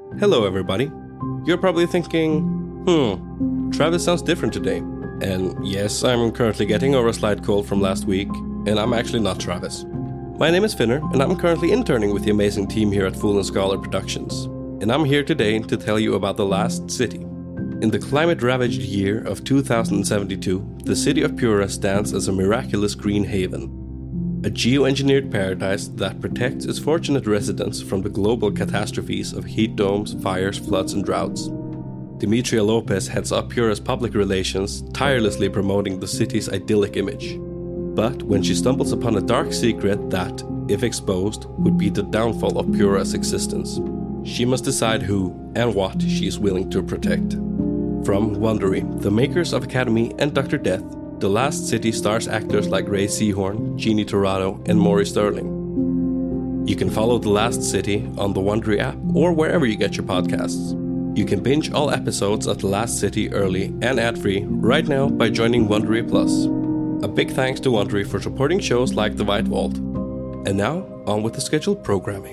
Hello everybody. You're probably thinking, Travis sounds different today. And yes, I'm currently getting over a slight cold from last week, and I'm actually not Travis. My name is Finner, and I'm currently interning with the amazing team here at Fool and Scholar Productions. And I'm here today to tell you about The Last City. In the climate-ravaged year of 2072, the city of Pura stands as a miraculous green haven. A geoengineered paradise that protects its fortunate residents from the global catastrophes of heat domes, fires, floods, and droughts. Demetria Lopez heads up Pura's public relations, tirelessly promoting the city's idyllic image. But when she stumbles upon a dark secret that, if exposed, would be the downfall of Pura's existence, she must decide who and what she is willing to protect. From Wondery, the makers of Academy and Dr. Death, The Last City stars actors like Ray Seahorn, Jeannie Torrado, and Maury Sterling. You can follow The Last City on the Wondery app or wherever you get your podcasts. You can binge all episodes of The Last City early and ad-free right now by joining Wondery Plus. A big thanks to Wondery for supporting shows like The White Vault. And now, on with the scheduled programming.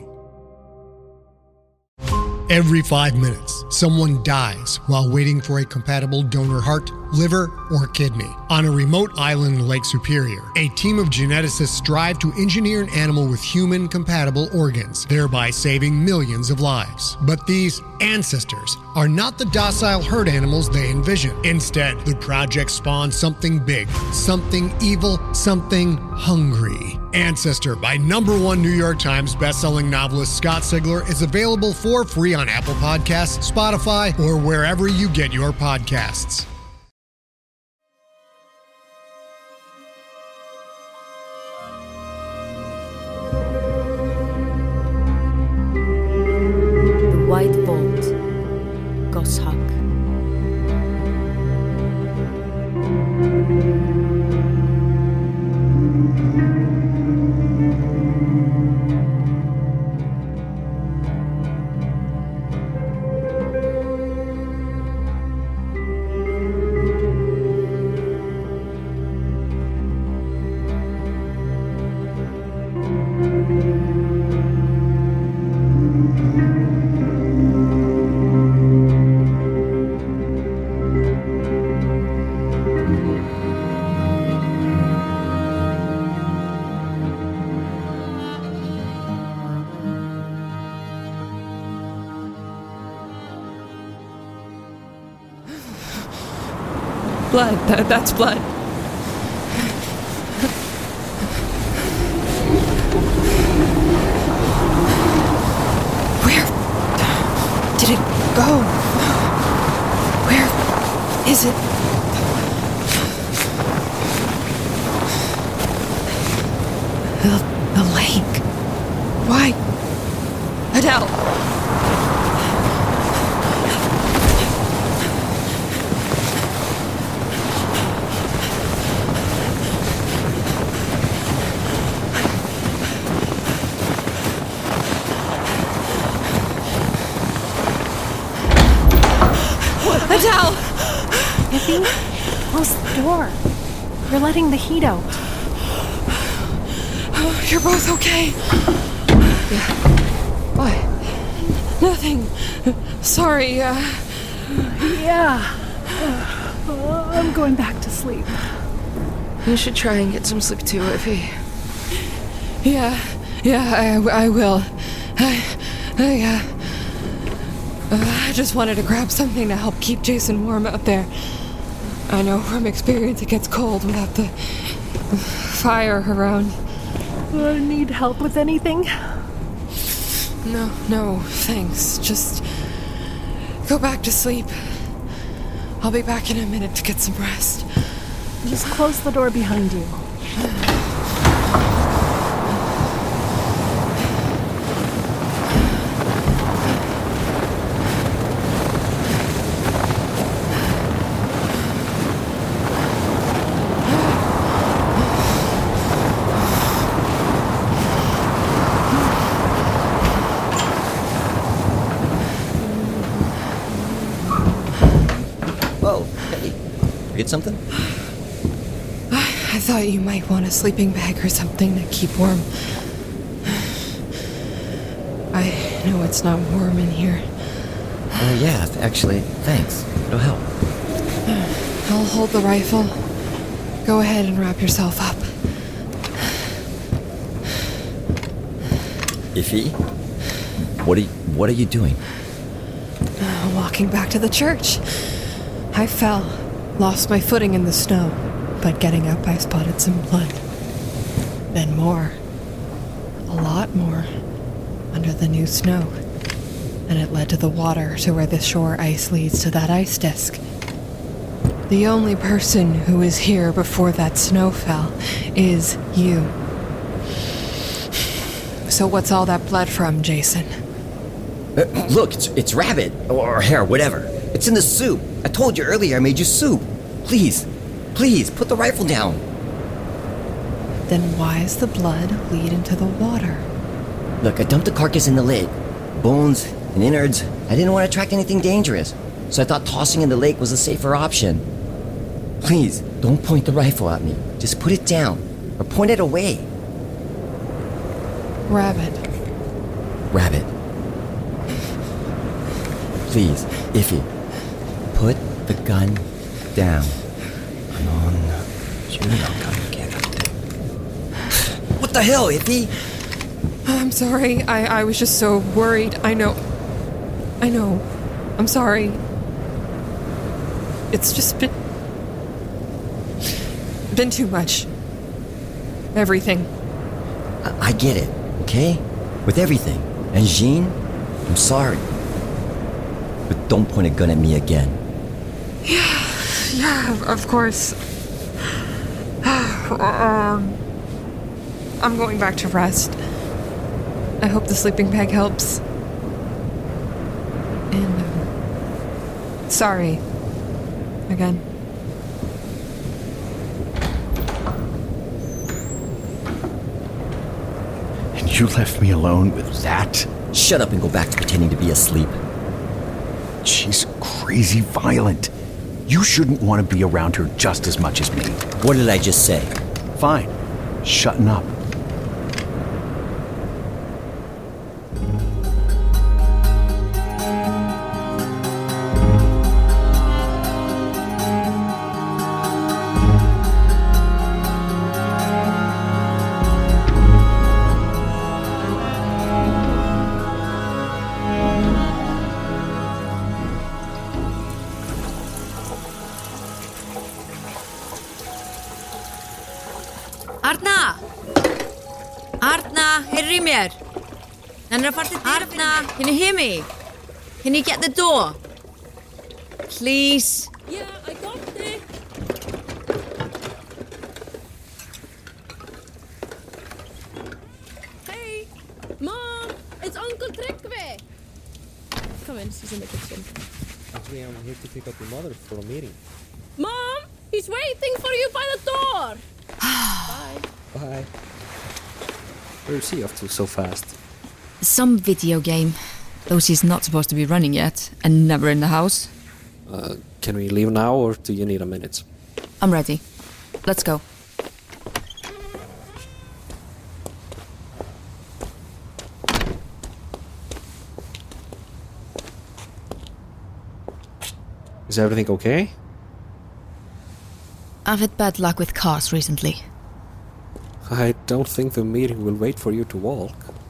Every 5 minutes, someone dies while waiting for a compatible donor heart, liver, or kidney. On a remote island in Lake Superior, a team of geneticists strive to engineer an animal with human-compatible organs, thereby saving millions of lives. But these ancestors are not the docile herd animals they envision. Instead, the project spawns something big, something evil, something hungry. Ancestor by #1 New York Times bestselling novelist Scott Sigler is available for free on Apple Podcasts, Spotify, or wherever you get your podcasts. The White Vault, Goshawk. Blood. That's blood. Where did it go? Where is it? The lake. Why? Adele. Adele! Iffy, close the door. You're letting the heat out. Oh, you're both okay? Yeah. What? Nothing. Sorry, Yeah. I'm going back to sleep. You should try and get some sleep too, Iffy. Yeah, I will. I just wanted to grab something to help keep Jason warm out there. I know from experience it gets cold without the fire around. Need help with anything? No, thanks. Just go back to sleep. I'll be back in a minute to get some rest. Just close the door behind you. Get something? I thought you might want a sleeping bag or something to keep warm. I know it's not warm in here. Yeah, actually, thanks. It'll help. I'll hold the rifle. Go ahead and wrap yourself up. Iffy? What are you doing? Walking back to the church. I fell, lost my footing in the snow, but getting up I spotted some blood. Then more. A lot more. Under the new snow. And it led to the water, to where the shore ice leads to that ice disc. The only person who was here before that snow fell is you. So what's all that blood from, Jason? Look, it's rabbit, or hare, whatever. It's in the soup. I told you earlier I made you soup. Please, put the rifle down. Then why is the blood lead into the water? Look, I dumped the carcass in the lake. Bones and innards. I didn't want to attract anything dangerous, so I thought tossing in the lake was a safer option. Please, don't point the rifle at me. Just put it down, or point it away. Rabbit. Please, Iffy, put the gun down. Come on. You're not gonna get it. What the hell, Iffy? I'm sorry. I was just so worried. I know. I'm sorry. It's just been too much. Everything. I get it, okay? With everything. And Jean, I'm sorry. But don't point a gun at me again. Yeah, of course. I'm going back to rest. I hope the sleeping bag helps. And, sorry. Again. And you left me alone with that? Shut up and go back to pretending to be asleep. She's crazy violent. You shouldn't want to be around her just as much as me. What did I just say? Fine. Shutting up. Arna, heyrðu í mér. Nennir að fara til dyra fyrir mig. Can you hear me? Can you get the door? Please. Yeah, I got it. Hey, Mom, it's Uncle Tryggvi. Come in, she's in the kitchen. Actually, I'm here to pick up your mother for a meeting. Mom, he's waiting for you by the door. Bye. Bye. Where is he off to so fast? Some video game. Though she's not supposed to be running yet, and never in the house. Can we leave now, or do you need a minute? I'm ready. Let's go. Is everything okay? I've had bad luck with cars recently. I don't think the meeting will wait for you to walk.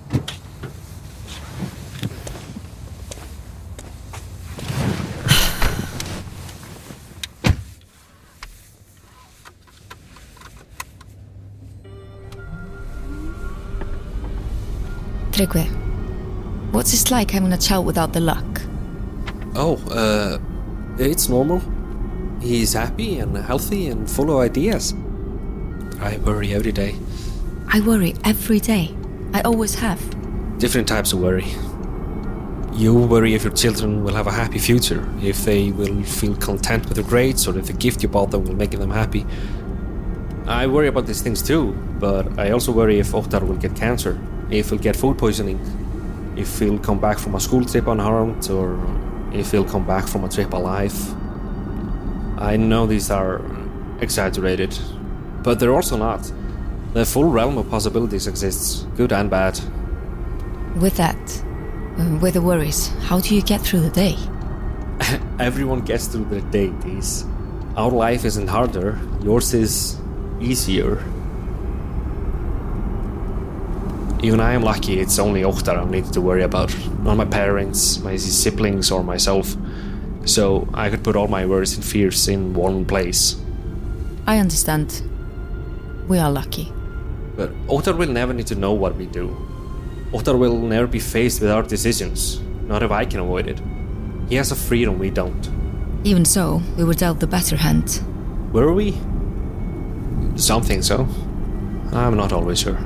Tryggvi, what's it like having a child without the luck? It's normal. He's happy and healthy and full of ideas. I worry every day. I worry every day. I always have. Different types of worry. You worry if your children will have a happy future, if they will feel content with their grades, or if the gift you bought them will make them happy. I worry about these things too, but I also worry if Ottar will get cancer, if he'll get food poisoning, if he'll come back from a school trip unharmed, or if he'll come back from a trip alive. I know these are exaggerated, but they're also not. The full realm of possibilities exists, good and bad. With that, with the worries, how do you get through the day? Everyone gets through their day, Dees. Our life isn't harder, yours is easier. Even I am lucky it's only Óttar I need to worry about, not my parents, my siblings or myself. So I could put all my worries and fears in one place. I understand. We are lucky. But Óttar will never need to know what we do. Óttar will never be faced with our decisions, not if I can avoid it. He has a freedom we don't. Even so, we were dealt the better hand. Were we? Some think so. I'm not always sure.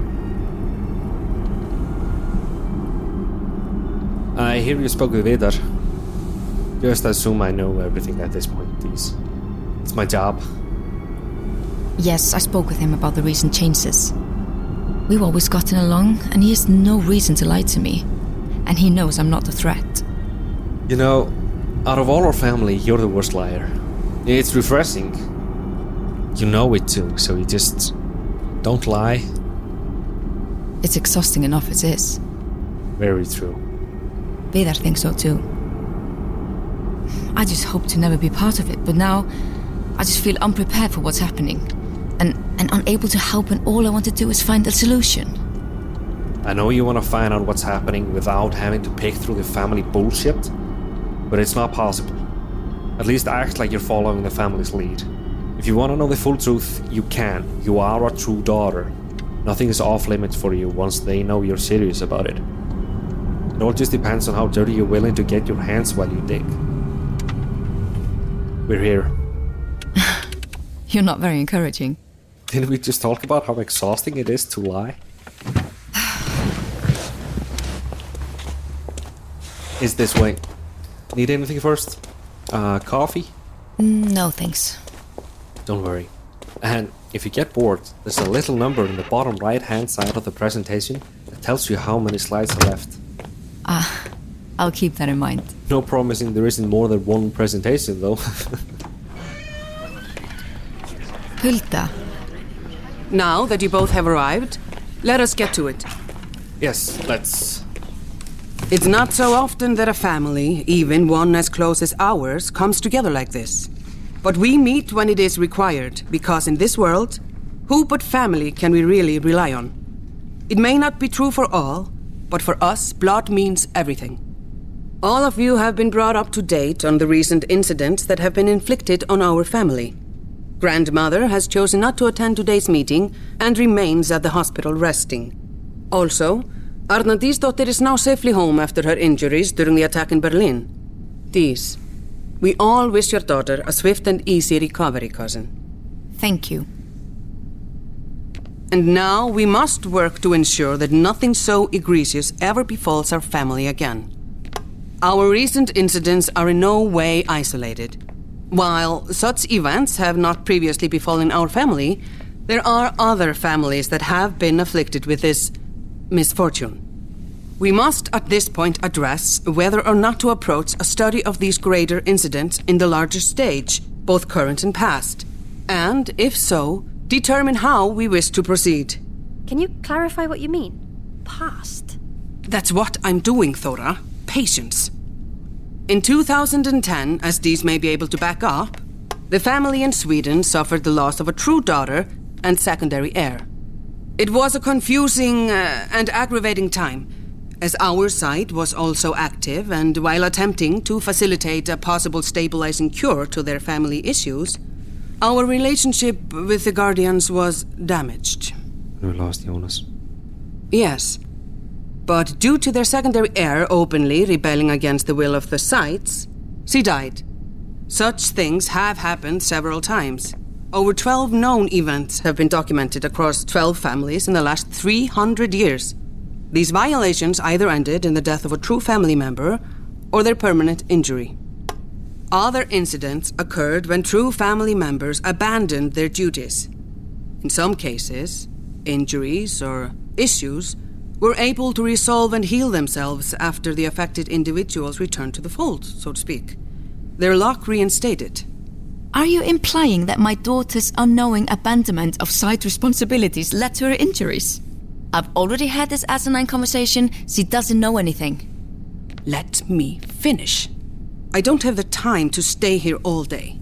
I hear you spoke with Vidar. Just assume I know everything at this point, Dees. It's my job. Yes, I spoke with him about the recent changes. We've always gotten along, and he has no reason to lie to me. And he knows I'm not a threat. You know, out of all our family, you're the worst liar. It's refreshing. You know it too, so you just don't lie. It's exhausting enough as is. Very true. Vidar thinks so too. I just hope to never be part of it, but now I just feel unprepared for what's happening. And unable to help, and all I want to do is find a solution. I know you want to find out what's happening without having to pick through the family bullshit, but it's not possible. At least act like you're following the family's lead. If you want to know the full truth, you can. You are a true daughter. Nothing is off limits for you once they know you're serious about it. It all just depends on how dirty you're willing to get your hands while you dig. We're here. You're not very encouraging. Didn't we just talk about how exhausting it is to lie? It's this way. Need anything first? Coffee? No, thanks. Don't worry. And if you get bored, there's a little number in the bottom right-hand side of the presentation that tells you how many slides are left. I'll keep that in mind. No promising there isn't more than one presentation, though. Hulda. Now that you both have arrived, let us get to it. Yes, let's. It's not so often that a family, even one as close as ours, comes together like this. But we meet when it is required, because in this world, who but family can we really rely on? It may not be true for all, but for us, blood means everything. All of you have been brought up to date on the recent incidents that have been inflicted on our family. Grandmother has chosen not to attend today's meeting and remains at the hospital resting. Also, Arna Dísdóttir is now safely home after her injuries during the attack in Berlin. Dís, we all wish your daughter a swift and easy recovery, cousin. Thank you. And now we must work to ensure that nothing so egregious ever befalls our family again. Our recent incidents are in no way isolated. While such events have not previously befallen our family, there are other families that have been afflicted with this misfortune. We must at this point address whether or not to approach a study of these greater incidents in the larger stage, both current and past, and, if so, determine how we wish to proceed. Can you clarify what you mean? Past? That's what I'm doing, Thora. Patience. In 2010, as these may be able to back up, the family in Sweden suffered the loss of a true daughter and secondary heir. It was a confusing and aggravating time, as our side was also active, and while attempting to facilitate a possible stabilizing cure to their family issues, our relationship with the Guardians was damaged. We lost Jonas. Yes. But due to their secondary heir openly rebelling against the will of the sites, she died. Such things have happened several times. Over 12 known events have been documented across 12 families in the last 300 years. These violations either ended in the death of a true family member or their permanent injury. Other incidents occurred when true family members abandoned their duties. In some cases, injuries or issues were able to resolve and heal themselves after the affected individuals returned to the fold, so to speak. Their luck reinstated. Are you implying that my daughter's unknowing abandonment of side responsibilities led to her injuries? I've already had this asinine conversation. She doesn't know anything. Let me finish. I don't have the time to stay here all day.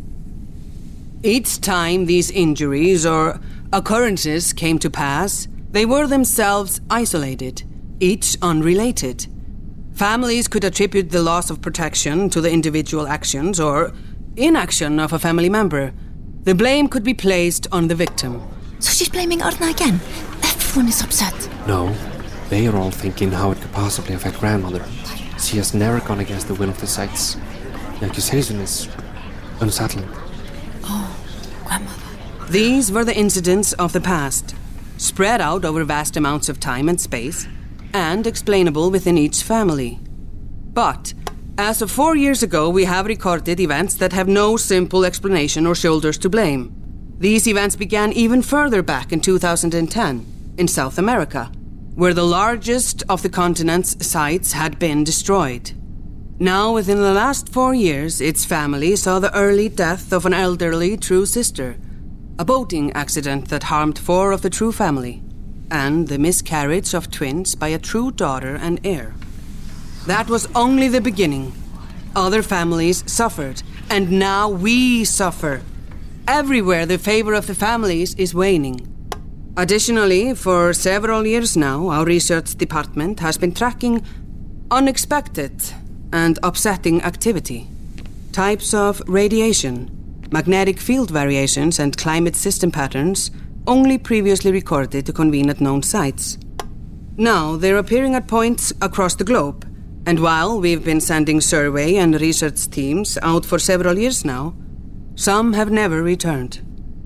Each time these injuries or occurrences came to pass, they were themselves isolated, each unrelated. Families could attribute the loss of protection to the individual actions or inaction of a family member. The blame could be placed on the victim. So she's blaming Arna again? Everyone is upset. No, they are all thinking how it could possibly affect grandmother. She has never gone against the will of the sites. The accusation is unsettling. Oh, grandmother. These were the incidents of the past, spread out over vast amounts of time and space, and explainable within each family. But, as of 4 years ago, we have recorded events that have no simple explanation or shoulders to blame. These events began even further back in 2010, in South America, where the largest of the continent's sites had been destroyed. Now, within the last 4 years, its family saw the early death of an elderly True sister, a boating accident that harmed 4 of the True family, and the miscarriage of twins by a True daughter and heir. That was only the beginning. Other families suffered, and now we suffer. Everywhere the favor of the families is waning. Additionally, for several years now, our research department has been tracking unexpected and upsetting activity. Types of radiation, magnetic field variations, and climate system patterns only previously recorded to convene at known sites. Now they're appearing at points across the globe, and while we've been sending survey and research teams out for several years now, some have never returned.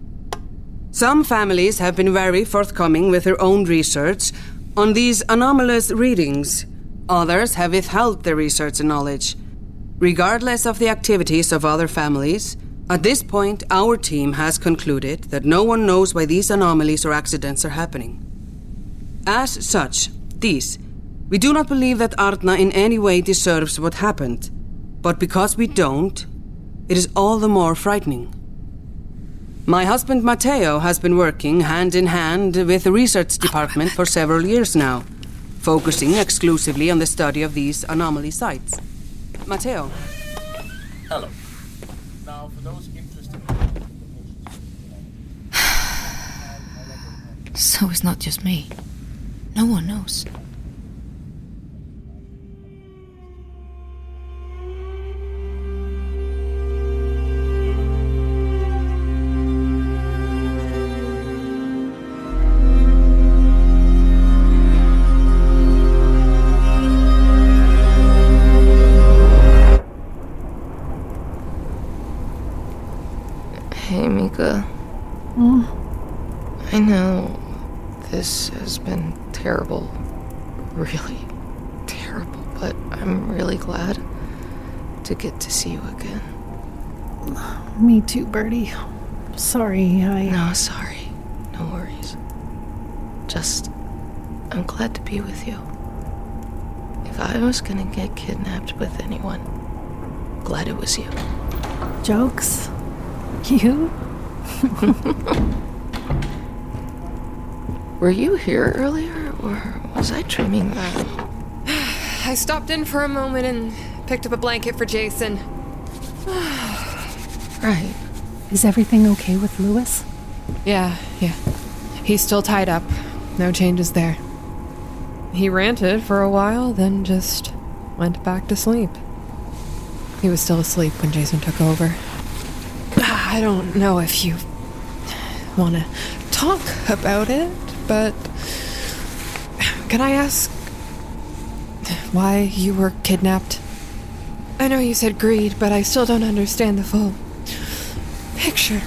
Some families have been very forthcoming with their own research on these anomalous readings. Others have withheld their research and knowledge. Regardless of the activities of other families, at this point, our team has concluded that no one knows why these anomalies or accidents are happening. As such, we do not believe that Arna in any way deserves what happened, but because we don't, it is all the more frightening. My husband Matteo has been working hand in hand with the research department for several years now, focusing exclusively on the study of these anomaly sites. Matteo. Hello. Now, for those interested... So it's not just me. No one knows. Hey, Mika. I know this has been terrible. Really terrible, but I'm really glad to get to see you again. Me too, Birdie. Sorry, No, sorry. No worries. Just, I'm glad to be with you. If I was gonna get kidnapped with anyone, glad it was you. Jokes? You? Were you here earlier, or was I dreaming that? I stopped in for a moment and picked up a blanket for Jason. Right. Is everything okay with Lewis? Yeah. He's still tied up. No changes there. He ranted for a while, then just went back to sleep. He was still asleep when Jason took over. I don't know if you want to talk about it, but can I ask why you were kidnapped? I know you said greed, but I still don't understand the full picture.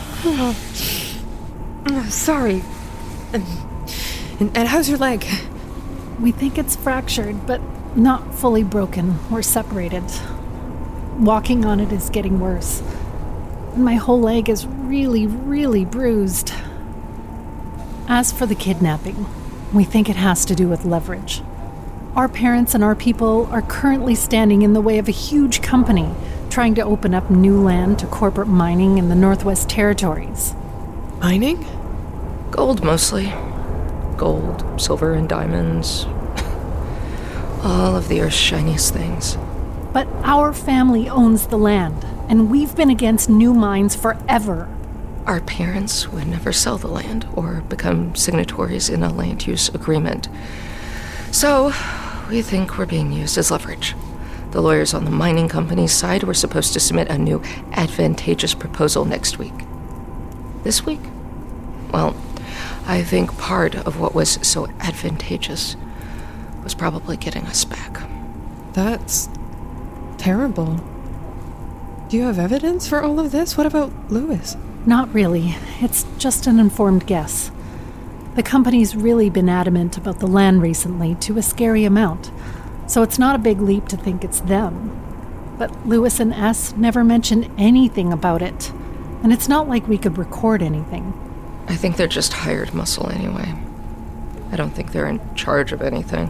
Sorry. And how's your leg? We think it's fractured, but not fully broken or separated. Walking on it is getting worse. My whole leg is really, really bruised. As for the kidnapping, we think it has to do with leverage. Our parents and our people are currently standing in the way of a huge company trying to open up new land to corporate mining in the Northwest Territories. Mining? Gold mostly. Gold, silver, and diamonds. All of the Earth's shiniest things. But our family owns the land, and we've been against new mines forever. Our parents would never sell the land or become signatories in a land use agreement. So, we think we're being used as leverage. The lawyers on the mining company's side were supposed to submit a new advantageous proposal next week. This week? Well, I think part of what was so advantageous was probably getting us back. That's terrible. Do you have evidence for all of this? What about Lewis? Not really. It's just an informed guess. The company's really been adamant about the land recently to a scary amount, so it's not a big leap to think it's them. But Lewis and S never mentioned anything about it, and it's not like we could record anything. I think they're just hired muscle anyway. I don't think they're in charge of anything.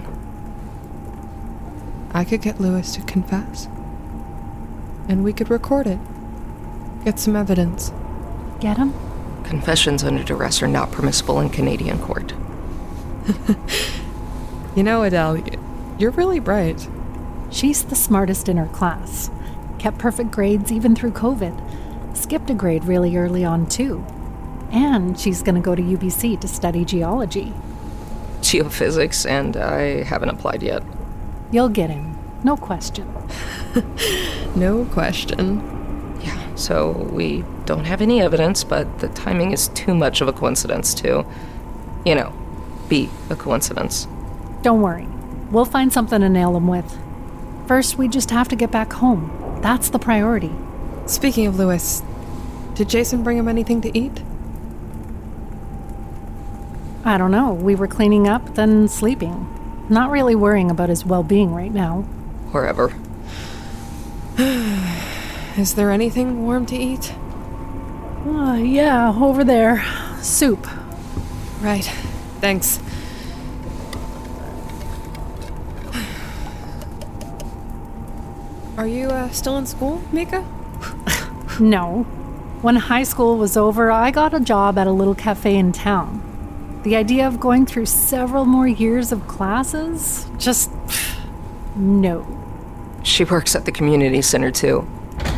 I could get Lewis to confess, and we could record it. Get some evidence. Get him? Confessions under duress are not permissible in Canadian court. You know, Adele, you're really bright. She's the smartest in her class. Kept perfect grades even through COVID. Skipped a grade really early on, too. And she's going to go to UBC to study geology. Geophysics, and I haven't applied yet. You'll get in. No question. No question. Yeah, so we don't have any evidence, but the timing is too much of a coincidence to, be a coincidence. Don't worry. We'll find something to nail them with. First, we just have to get back home. That's the priority. Speaking of Lewis, did Jason bring him anything to eat? I don't know. We were cleaning up, then sleeping. Not really worrying about his well-being right now. Wherever. Is there anything warm to eat? Yeah, over there. Soup. Right. Thanks. Are you still in school, Mika? No. When high school was over, I got a job at a little cafe in town. The idea of going through several more years of classes? Just... no. She works at the community center, too.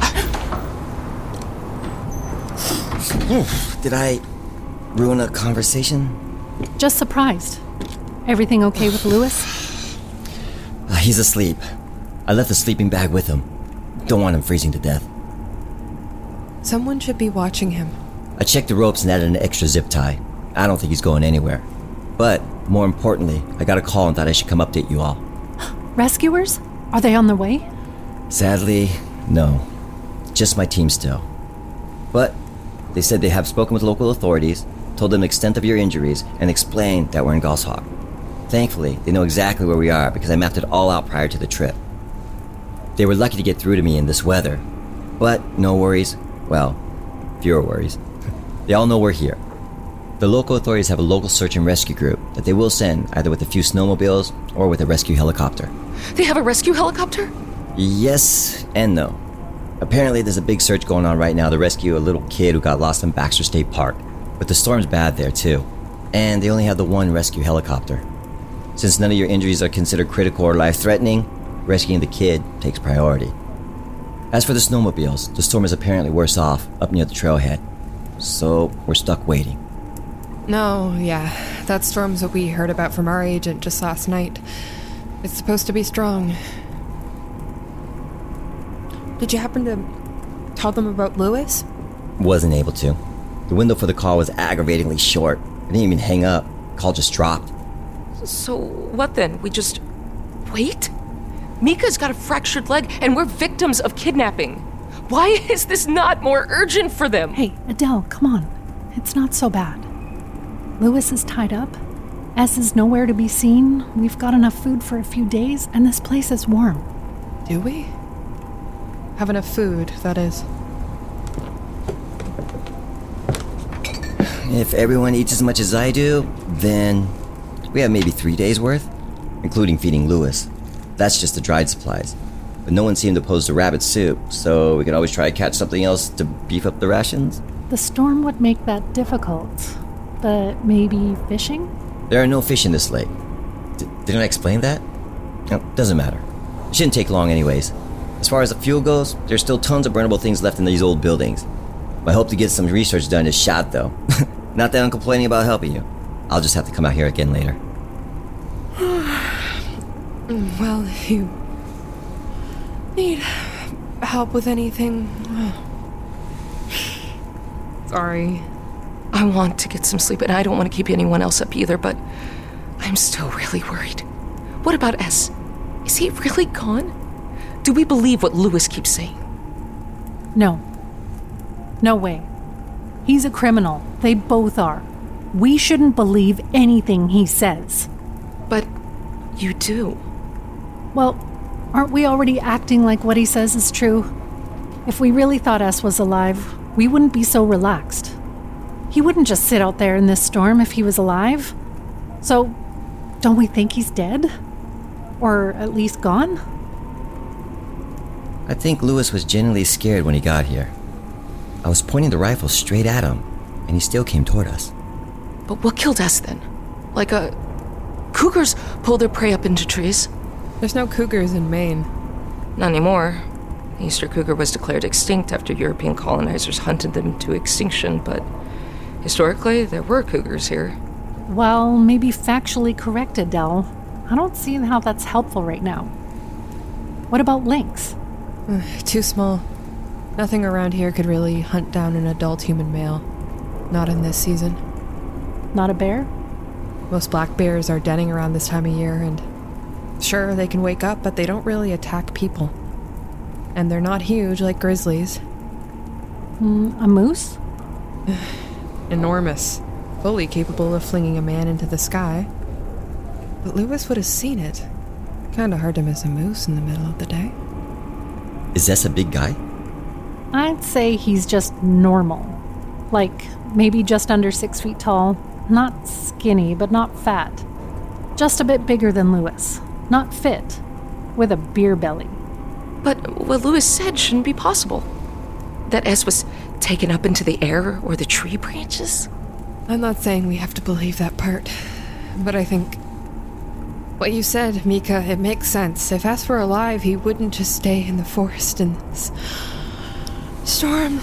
Did I ruin a conversation? Just surprised. Everything okay with Lewis? He's asleep. I left the sleeping bag with him. Don't want him freezing to death. Someone should be watching him. I checked the ropes and added an extra zip tie. I don't think he's going anywhere. But, more importantly, I got a call and thought I should come update you all. Rescuers? Are they on their way? Sadly, no. Just my team still. But they said they have spoken with local authorities, told them the extent of your injuries, and explained that we're in Goshawk. Thankfully, they know exactly where we are because I mapped it all out prior to the trip. They were lucky to get through to me in this weather. But no worries. Well, fewer worries. They all know we're here. The local authorities have a local search and rescue group that they will send either with a few snowmobiles or with a rescue helicopter. They have a rescue helicopter? Yes and no. Apparently there's a big search going on right now to rescue a little kid who got lost in Baxter State Park. But the storm's bad there too. And they only have the one rescue helicopter. Since none of your injuries are considered critical or life-threatening, rescuing the kid takes priority. As for the snowmobiles, the storm is apparently worse off up near the trailhead. So we're stuck waiting. No, yeah. That storm's what we heard about from our agent just last night. It's supposed to be strong. Did you happen to tell them about Lewis? Wasn't able to. The window for the call was aggravatingly short. I didn't even hang up. Call just dropped. So what then? We just wait? Mika's got a fractured leg and we're victims of kidnapping. Why is this not more urgent for them? Hey, Adele, come on. It's not so bad. Lewis is tied up. S is nowhere to be seen. We've got enough food for a few days, and this place is warm. Do we? Have enough food, that is. If everyone eats as much as I do, then we have maybe 3 days worth, including feeding Lewis. That's just the dried supplies. But no one seemed opposed to rabbit soup, so we could always try to catch something else to beef up the rations. The storm would make that difficult. But maybe fishing? There are no fish in this lake. Didn't I explain that? No, doesn't matter. It shouldn't take long anyways. As far as the fuel goes, there's still tons of burnable things left in these old buildings. My hope to get some research done is shot, though. Not that I'm complaining about helping you. I'll just have to come out here again later. Well, if you need help with anything... Sorry. I want to get some sleep, and I don't want to keep anyone else up either, but I'm still really worried. What about S? Is he really gone? Do we believe what Lewis keeps saying? No. No way. He's a criminal. They both are. We shouldn't believe anything he says. But you do. Well, aren't we already acting like what he says is true? If we really thought S was alive, we wouldn't be so relaxed. He wouldn't just sit out there in this storm if he was alive. So, don't we think he's dead? Or at least gone? I think Lewis was genuinely scared when he got here. I was pointing the rifle straight at him, and he still came toward us. But what killed us then? Cougars pull their prey up into trees. There's no cougars in Maine. Not anymore. The Easter cougar was declared extinct after European colonizers hunted them to extinction, but historically, there were cougars here. Well, maybe factually correct, Adele. I don't see how that's helpful right now. What about lynx? Too small. Nothing around here could really hunt down an adult human male. Not in this season. Not a bear? Most black bears are denning around this time of year, and sure, they can wake up, but they don't really attack people. And they're not huge like grizzlies. A moose? Enormous. Fully capable of flinging a man into the sky. But Lewis would have seen it. Kinda hard to miss a moose in the middle of the day. Is this a big guy? I'd say he's just normal. Like, maybe just under 6 feet tall. Not skinny, but not fat. Just a bit bigger than Lewis. Not fit. With a beer belly. But what Lewis said shouldn't be possible. That S was taken up into the air or the tree branches? I'm not saying we have to believe that part. But I think... what you said, Mika, it makes sense. If S were alive, he wouldn't just stay in the forest in this... storm.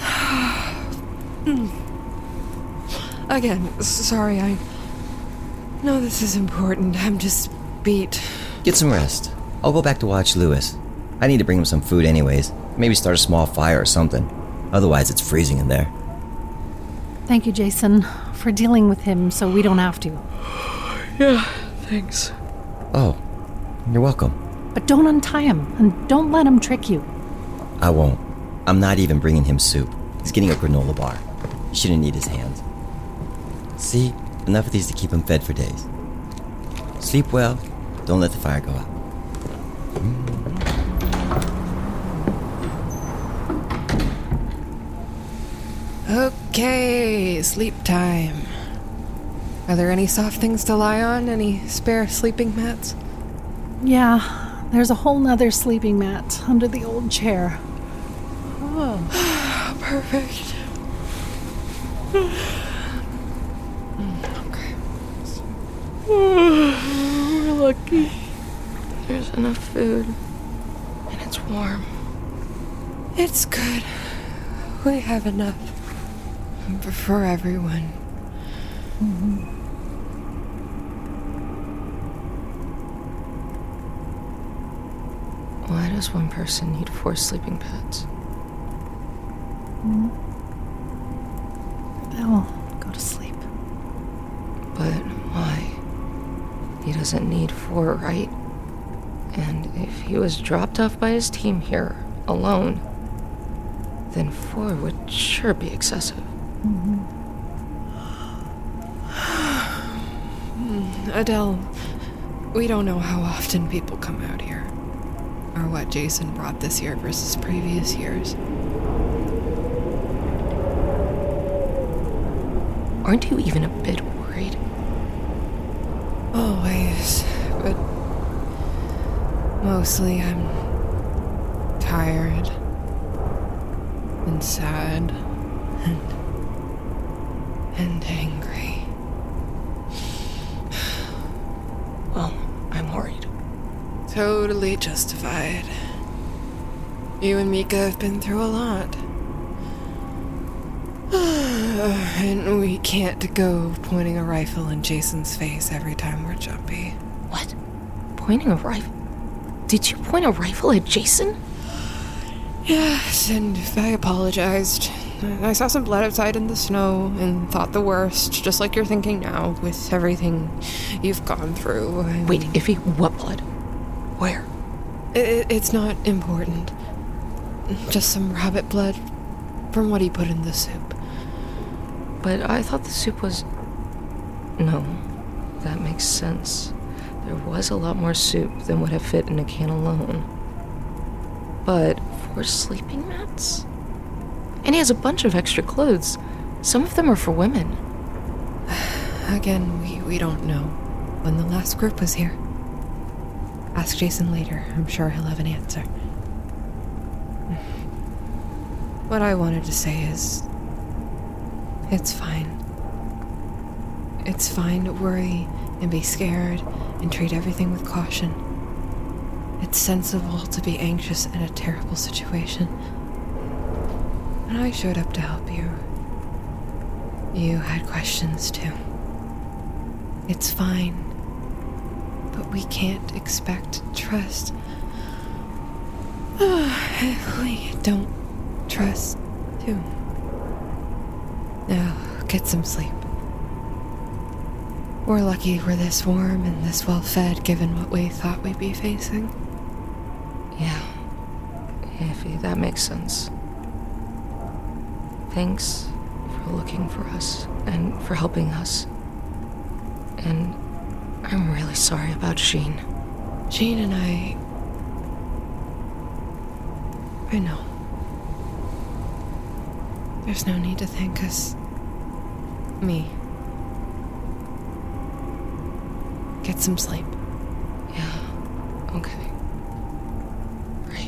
Again, sorry, I know this is important. I'm just beat. Get some rest. I'll go back to watch Lewis. I need to bring him some food anyways. Maybe start a small fire or something. Otherwise, it's freezing in there. Thank you, Jason, for dealing with him so we don't have to. Yeah, thanks. Oh, you're welcome. But don't untie him, and don't let him trick you. I won't. I'm not even bringing him soup. He's getting a granola bar. He shouldn't need his hands. See, enough of these to keep him fed for days. Sleep well. Don't let the fire go out. Okay, sleep time. Are there any soft things to lie on? Any spare sleeping mats? Yeah, there's a whole nother sleeping mat under the old chair. Oh, perfect. Okay. We're lucky. There's enough food, and it's warm. It's good. We have enough for everyone. Why does one person need 4 sleeping pads? They'll go to sleep. But why? He doesn't need 4, right? And if he was dropped off by his team here, alone, then 4 would sure be excessive. Adele, we don't know how often people come out here. Or what Jason brought this year versus previous years. Aren't you even a bit worried? Always, but mostly I'm tired and sad and angry. Well, I'm worried. Totally justified. You and Mika have been through a lot. And we can't go pointing a rifle in Jason's face every time we're jumpy. What? Pointing a rifle? Did you point a rifle at Jason? Yes, and I apologized. I saw some blood outside in the snow and thought the worst, just like you're thinking now, with everything you've gone through. Wait, Iffy, what blood? Where? It's not important. Just some rabbit blood from what he put in the soup. But I thought the soup was... No, that makes sense. There was a lot more soup than would have fit in a can alone. But 4 sleeping mats? And he has a bunch of extra clothes. Some of them are for women. Again, we don't know when the last group was here. Ask Jason later. I'm sure he'll have an answer. What I wanted to say is... It's fine. It's fine to worry and be scared and treat everything with caution. It's sensible to be anxious in a terrible situation. And I showed up to help you. You had questions too. It's fine. But we can't expect trust if we don't trust too. Now, get some sleep. We're lucky we're this warm and this well fed given what we thought we'd be facing. Yeah. Iffy, that makes sense. Thanks for looking for us and for helping us. And I'm really sorry about Sheen. Sheen and I know. There's no need to thank us. Me. Get some sleep. Yeah. Okay. Right.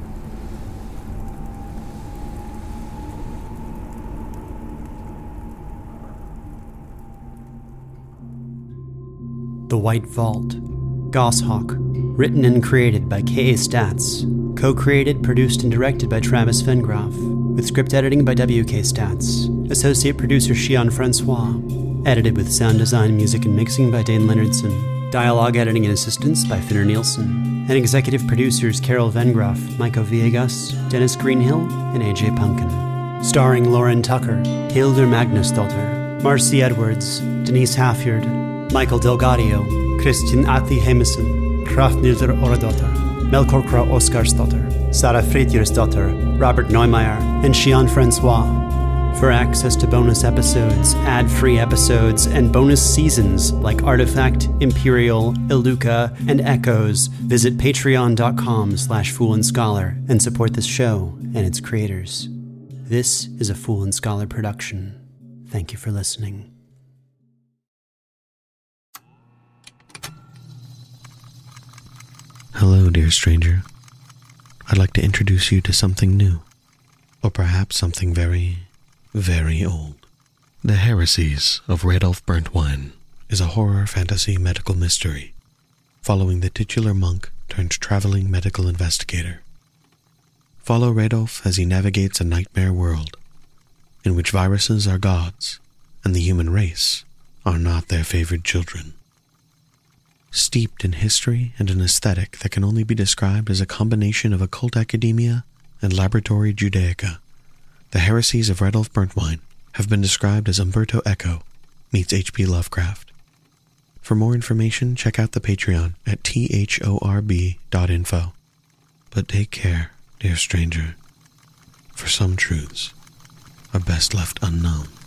The White Vault. Goshawk. Written and created by K.A. Statz. Co-created, produced, and directed by Travis Vengroff. With script editing by W.K. Statz. Associate producer Xian Francois. Edited with sound design, music, and mixing by Dane Leonardson. Dialogue editing and assistance by Finner Nielsen. And executive producers Carol Vengroff, Maiko Viegas, Dennis Greenhill, and AJ Punkin. Starring Lauren Tucker, Hildur Magnusdóttir, Marcy Edwards, Denise Halfyard, Michael Delgadio, Christian Ati Hemison, Hrafnildur Oradóttir, Melkorkra Oskarsdóttir, Sarah Fritjursdóttir, Robert Neumeier, and Xian Francois. For access to bonus episodes, ad-free episodes, and bonus seasons like Artifact, Imperial, Iluka, and Echoes, visit patreon.com/Fool and Scholar and support this show and its creators. This is a Fool and Scholar production. Thank you for listening. Hello, dear stranger. I'd like to introduce you to something new, or perhaps something very, very old. The Heresies of Radolf Burntwine is a horror fantasy medical mystery following the titular monk turned traveling medical investigator. Follow Radolf as he navigates a nightmare world in which viruses are gods and the human race are not their favored children. Steeped in history and an aesthetic that can only be described as a combination of occult academia and laboratory Judaica, the Heresies of Radolf Burntwine have been described as Umberto Eco meets H.P. Lovecraft. For more information, check out the Patreon at thorb.info. But take care, dear stranger, for some truths are best left unknown.